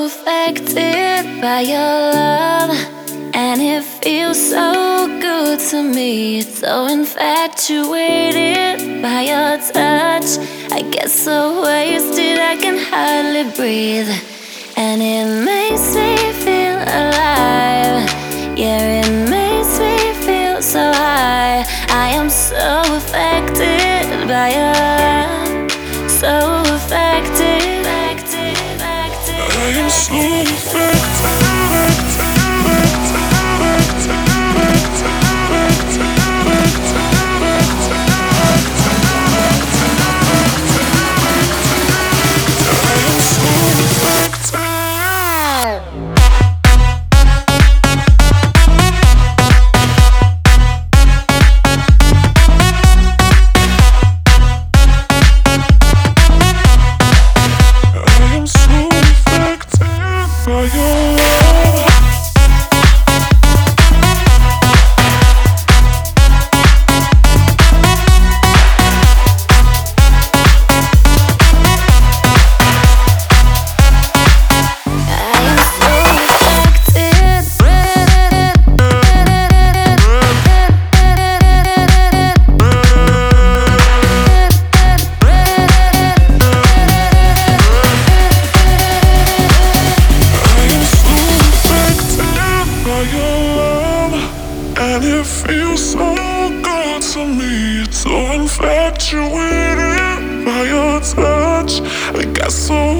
so affected by your love, and it feels so good to me. So infatuated by your touch, I get so wasted I can hardly breathe. And it makes me feel alive. Yeah, it makes me feel so high. I am so affected by your love, so affected. I am so affected. And it feels so good to me. So infatuated by your touch, I got so